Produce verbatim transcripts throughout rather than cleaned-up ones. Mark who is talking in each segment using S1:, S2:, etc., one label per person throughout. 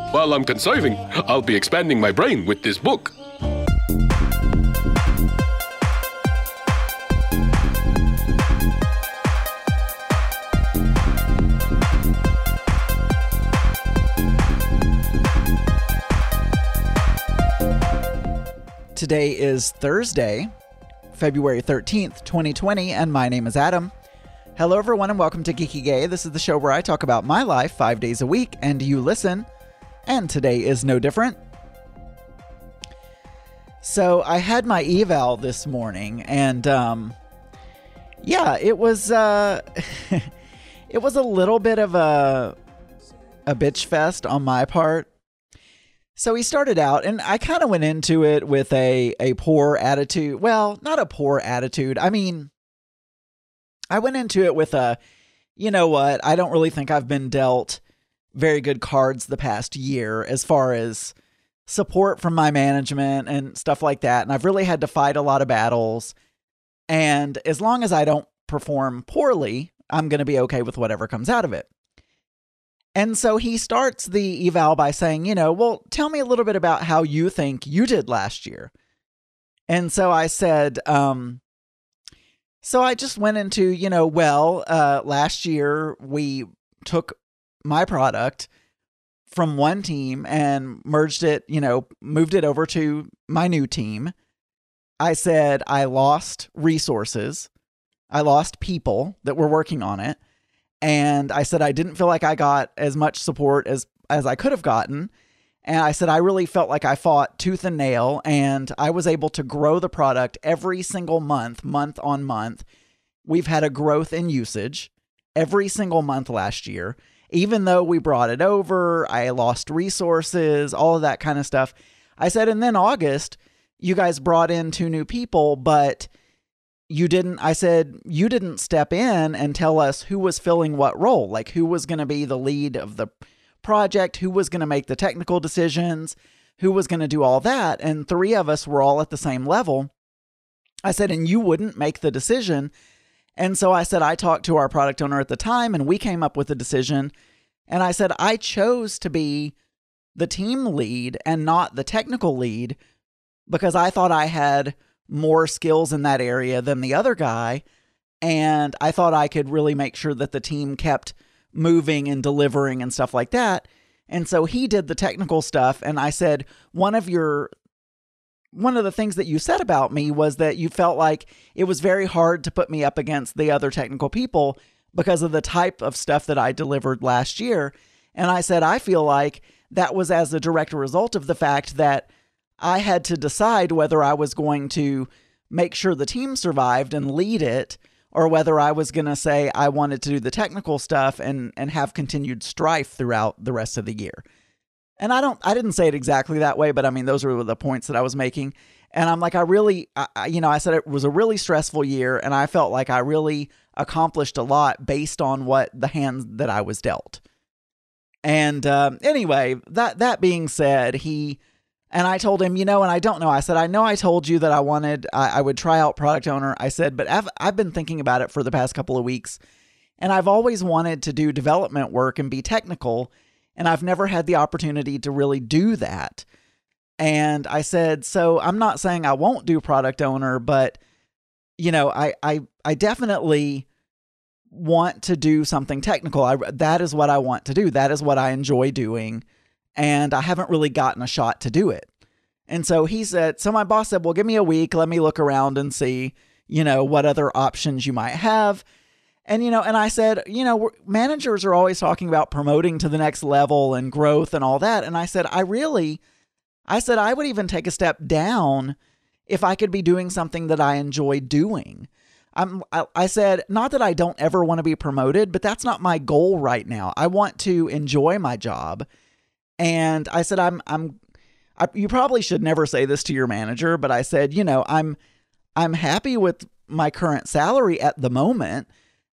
S1: While I'm conserving, I'll be expanding my brain with this book.
S2: Today is Thursday, February thirteenth, twenty twenty, and my name is Adam. Hello everyone and welcome to Geeky Gay. This is the show where I talk about my life five days a week and you listen, and today is no different. So I had my eval this morning and um, yeah, it was uh, it was a little bit of a, a bitch fest on my part. So he started out, and I kind of went into it with a, a poor attitude. Well, not a poor attitude. I mean, I went into it with a, you know what, I don't really think I've been dealt very good cards the past year as far as support from my management and stuff like that. And I've really had to fight a lot of battles. And as long as I don't perform poorly, I'm going to be okay with whatever comes out of it. And so he starts the eval by saying, you know, well, tell me a little bit about how you think you did last year. And so I said, um, so I just went into, you know, well, uh, last year we took my product from one team and merged it, you know, moved it over to my new team. I said I lost resources. I lost people that were working on it. And I said I didn't feel like I got as much support as, as I could have gotten. And I said I really felt like I fought tooth and nail, and I was able to grow the product every single month, month on month. We've had a growth in usage every single month last year. Even though we brought it over, I lost resources, all of that kind of stuff. I said, and then August, you guys brought in two new people, but you didn't, I said, you didn't step in and tell us who was filling what role, like who was going to be the lead of the project, who was going to make the technical decisions, who was going to do all that. And three of us were all at the same level. I said, and you wouldn't make the decision. And so I said, I talked to our product owner at the time and we came up with a decision. And I said, I chose to be the team lead and not the technical lead because I thought I had more skills in that area than the other guy. And I thought I could really make sure that the team kept moving and delivering and stuff like that. And so he did the technical stuff. And I said, one of your, one of the things that you said about me was that you felt like it was very hard to put me up against the other technical people because of the type of stuff that I delivered last year. And I said, I feel like that was as a direct result of the fact that I had to decide whether I was going to make sure the team survived and lead it, or whether I was going to say I wanted to do the technical stuff and, and have continued strife throughout the rest of the year. And I don't, I didn't say it exactly that way, but I mean, those were the points that I was making. And I'm like, I really, I, you know, I said it was a really stressful year and I felt like I really accomplished a lot based on what the hands that I was dealt. And um, anyway, that, that being said, he, and I told him, you know, and I don't know. I said, I know I told you that I wanted, I, I would try out product owner. I said, but I've, I've been thinking about it for the past couple of weeks. And I've always wanted to do development work and be technical. And I've never had the opportunity to really do that. And I said, so I'm not saying I won't do product owner, but, you know, I, I, I definitely want to do something technical. I, that is what I want to do. That is what I enjoy doing. And I haven't really gotten a shot to do it. And so he said, so my boss said, well, give me a week. Let me look around and see, you know, what other options you might have. And, you know, and I said, you know, managers are always talking about promoting to the next level and growth and all that. And I said, I really, I said, I would even take a step down if I could be doing something that I enjoy doing. I'm, I, I said, not that I don't ever want to be promoted, but that's not my goal right now. I want to enjoy my job. And I said, I'm, I'm, I, you probably should never say this to your manager, but I said, you know, I'm, I'm happy with my current salary at the moment.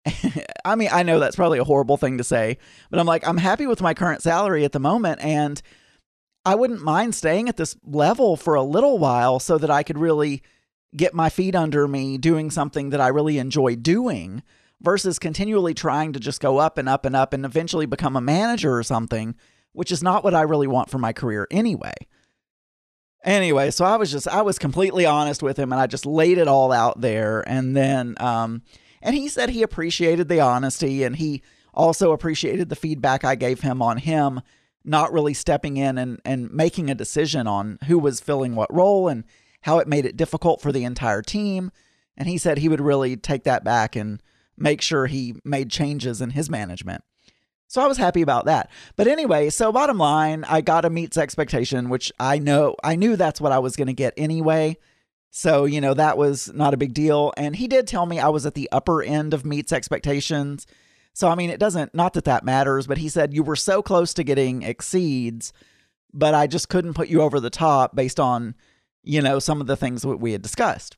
S2: I mean, I know that's probably a horrible thing to say, but I'm like, I'm happy with my current salary at the moment. And I wouldn't mind staying at this level for a little while so that I could really get my feet under me doing something that I really enjoy doing versus continually trying to just go up and up and up and eventually become a manager or something which is not what I really want for my career anyway. Anyway, so I was just, I was completely honest with him and I just laid it all out there. And then, um, and he said he appreciated the honesty and he also appreciated the feedback I gave him on him not really stepping in and, and making a decision on who was filling what role and how it made it difficult for the entire team. And he said he would really take that back and make sure he made changes in his management. So I was happy about that. But anyway, so bottom line, I got a meets expectation, which I know, I knew that's what I was going to get anyway. So, you know, that was not a big deal. And he did tell me I was at the upper end of meets expectations. So, I mean, it doesn't, not that that matters, but he said you were so close to getting exceeds, but I just couldn't put you over the top based on, you know, some of the things that we had discussed.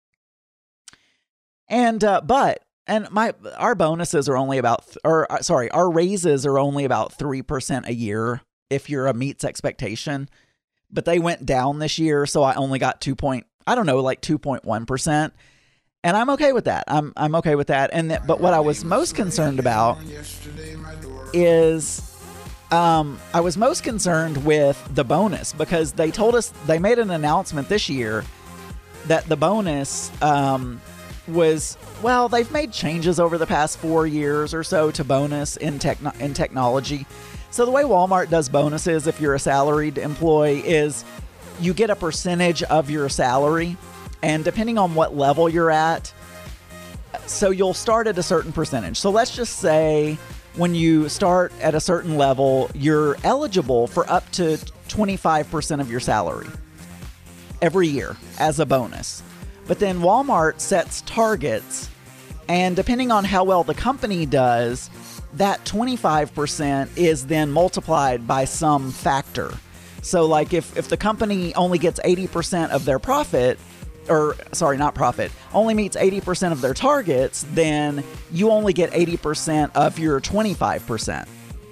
S2: And, uh, but, and my, our bonuses are only about, or uh, sorry, our raises are only about three percent a year if you're a meets expectation, but they went down this year. So I only got two point, I don't know, like two point one percent. And I'm okay with that. I'm, I'm okay with that. And, th- but what I was most concerned about is, um, I was most concerned with the bonus because they told us, they made an announcement this year that the bonus, um, was, well, they've made changes over the past four years or so to bonus in tech in technology. So the way Walmart does bonuses, if you're a salaried employee, is you get a percentage of your salary, and depending on what level you're at, so you'll start at a certain percentage. So let's just say when you start at a certain level, you're eligible for up to twenty-five percent of your salary every year as a bonus. But then Walmart sets targets, and depending on how well the company does, that twenty-five percent is then multiplied by some factor. So like if, if the company only gets eighty percent of their profit, or sorry, not profit, only meets eighty percent of their targets, then you only get eighty percent of your twenty-five percent.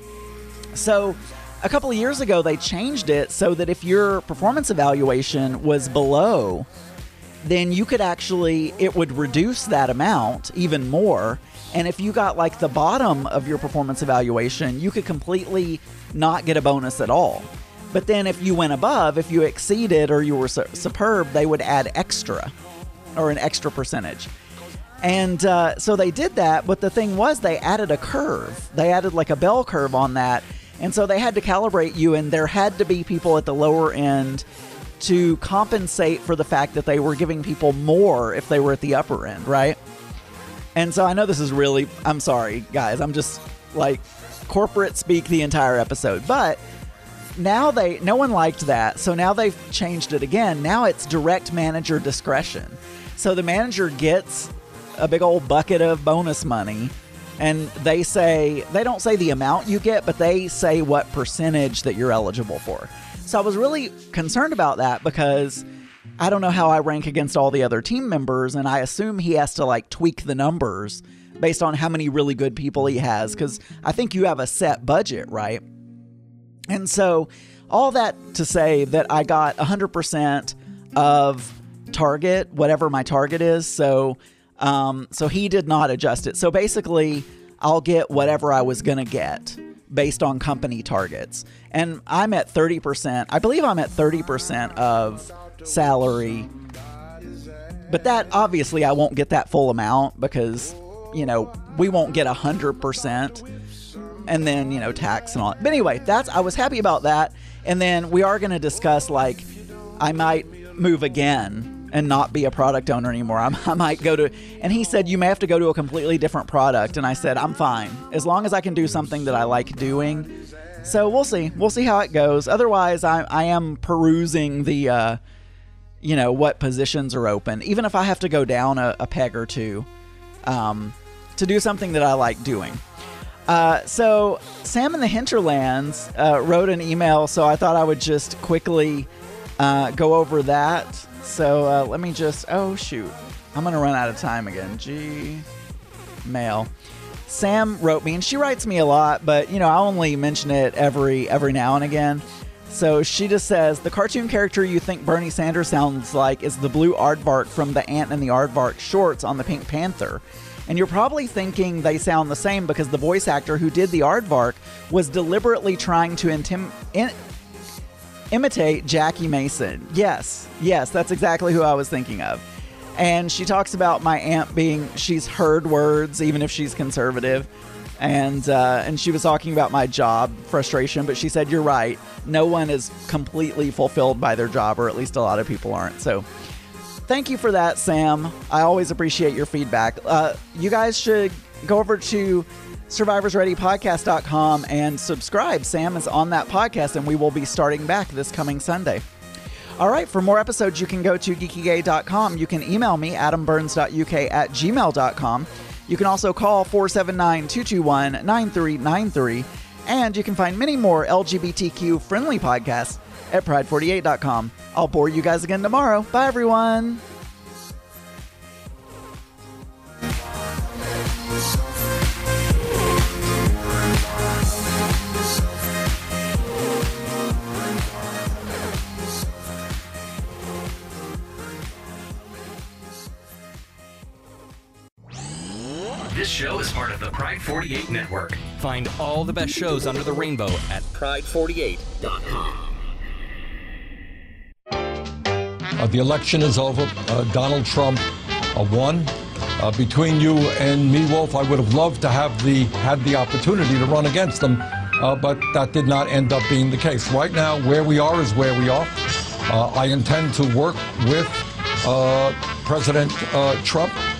S2: So a couple of years ago, they changed it so that if your performance evaluation was below, then you could actually, it would reduce that amount even more. And if you got like the bottom of your performance evaluation, you could completely not get a bonus at all. But then if you went above, if you exceeded or you were su- superb, they would add extra or an extra percentage. And uh, so they did that. But the thing was, they added a curve. They added like a bell curve on that. And so they had to calibrate you, and there had to be people at the lower end to compensate for the fact that they were giving people more if they were at the upper end, right? And so I know this is really, I'm sorry, guys, I'm just like corporate speak the entire episode, but now they, no one liked that. So now they've changed it again. Now it's direct manager discretion. So the manager gets a big old bucket of bonus money, and they say, they don't say the amount you get, but they say what percentage that you're eligible for. So I was really concerned about that because I don't know how I rank against all the other team members, and I assume he has to like tweak the numbers based on how many really good people he has, because I think you have a set budget, right? And so all that to say that I got one hundred percent of target, whatever my target is. So um, so he did not adjust it. So basically, I'll get whatever I was going to get based on company targets. And I'm at thirty percent. I believe I'm at thirty percent of salary. But that, obviously, I won't get that full amount because, you know, we won't get one hundred percent. And then, you know, tax and all that. But anyway, that's, I was happy about that. And then we are going to discuss, like, I might move again and not be a product owner anymore. I'm, I might go to, and he said, you may have to go to a completely different product. And I said, I'm fine. As long as I can do something that I like doing. So we'll see. We'll see how it goes. Otherwise, I, I am perusing the, uh, you know, what positions are open. Even if I have to go down a, a peg or two um, to do something that I like doing. Uh, so Sam in the Hinterlands uh, wrote an email, so I thought I would just quickly uh, go over that. So uh, let me just, oh shoot, I'm going to run out of time again. Gmail. Sam wrote me, and she writes me a lot, but you know, I only mention it every every now and again. So she just says, the cartoon character you think Bernie Sanders sounds like is the blue aardvark from the Ant and the Aardvark shorts on the Pink Panther. And you're probably thinking they sound the same because the voice actor who did the aardvark was deliberately trying to intim- in- imitate Jackie Mason. Yes, yes, that's exactly who I was thinking of. And she talks about my aunt being, she's heard words, even if she's conservative. And uh, and she was talking about my job frustration, but she said, you're right. No one is completely fulfilled by their job, or at least a lot of people aren't. So thank you for that, Sam. I always appreciate your feedback. Uh, you guys should go over to survivors ready podcast dot com and subscribe. Sam is on that podcast, and we will be starting back this coming Sunday. All right, for more episodes, you can go to geeky gay dot com. You can email me, adam burns dot u k at gmail dot com. You can also call four seven nine, two two one, nine three nine three. And you can find many more L G B T Q-friendly podcasts at pride forty-eight dot com. I'll bore you guys again tomorrow. Bye, everyone.
S3: This show is part of the Pride forty-eight Network. Find all the best shows under the rainbow at pride forty-eight dot com.
S4: Uh, the election is over. Uh, Donald Trump uh, won. Uh, between you and me, Wolf, I would have loved to have the had the opportunity to run against him, uh, but that did not end up being the case. Right now, where we are is where we are. Uh, I intend to work with uh, President uh, Trump